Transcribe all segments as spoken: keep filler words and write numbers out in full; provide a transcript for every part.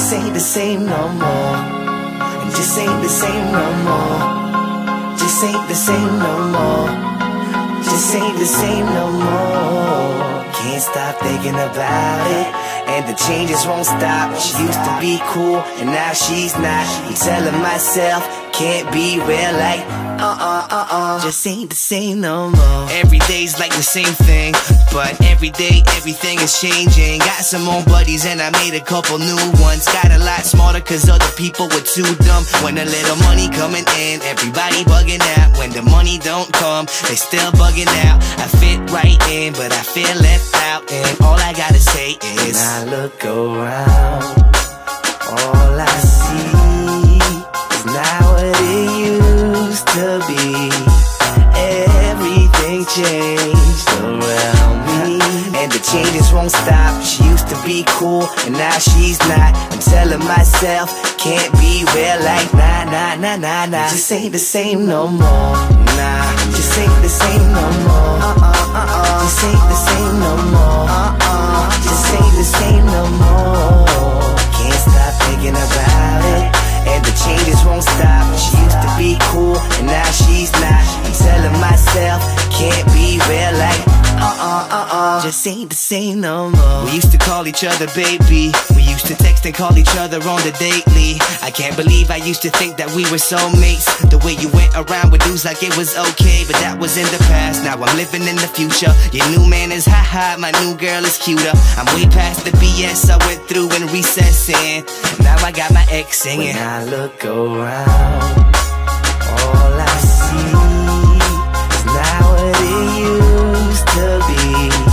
just ain't the same no more. And just ain't the same no more. Just ain't the same no more. Just ain't the same no more. Can't stop thinking about it, and the changes won't stop. She used to be cool, and now she's not. I'm telling myself, can't be real like uh-uh, uh-uh. Just ain't the same no more. Every day's like the same thing, but every day everything is changing. Got some old buddies and I made a couple new ones. Got a lot smarter cause other people were too dumb. When a little money coming in, everybody bugging out. When the money don't come, they still bugging out. I fit right in, but I feel left out. And all I gotta say is, when I look around, all I see is not what it used to be. Everything changed around me, and the changes won't stop. She used to be cool, and now she's not. I'm telling myself, can't be real like nah, nah, nah, nah, nah. Just ain't the same no more. Nah, just ain't the same no more. Uh-uh, uh-uh. Just ain't the same no more. Uh-uh. Just ain't the same no more. Can't stop thinking about it, and the changes won't stop. She used to be cool, and now she's not. I'm telling myself, can't be real like uh-uh, uh-uh. Just ain't the same no more. We used to call each other baby. We used to text and call each other on the daily. I can't believe I used to think that we were soulmates. The way you went around with dudes like it was okay, but that was in the past. Now I'm living in the future. Your new man is ha-ha, my new girl is cuter. I'm way past the B S I went through in recessing. Now I got my ex singing. When I look around, all I see is not what it used to be.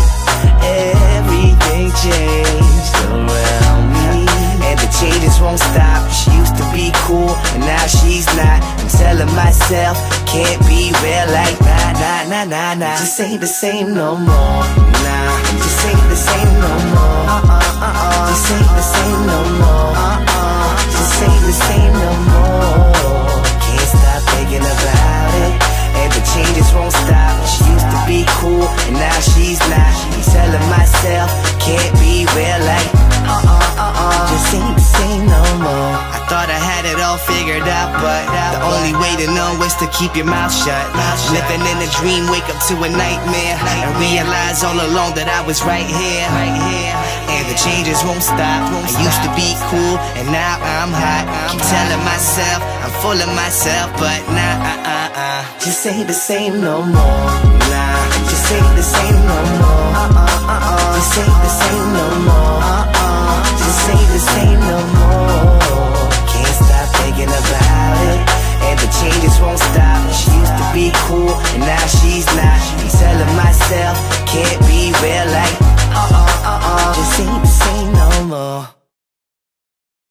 Everything changed around me, and the changes won't stop. She used to be cool, and now she's not. I'm telling myself, can't be real like nah, nah, nah, nah, nah. Just ain't the same no more. Nah, just ain't the same no more. Uh-uh, uh-uh. Just ain't the same no more. Uh-uh. Just ain't the same no more. Can't stop thinking about it, and the changes won't stop. She used to be cool, and now she's not. I'm telling myself, can't be real like uh-uh, uh-uh. Just ain't the same no more. I thought I had it all figured out, but the only way to know is to keep your mouth shut. Living in a dream, wake up to a nightmare, and realize all along that I was right here. And the changes won't stop. I used to be cool, and now I'm hot. Keep telling myself I'm full of myself, but nah, uh-uh-uh. Just ain't the same no more. Nah, just ain't the same no more. Uh-uh.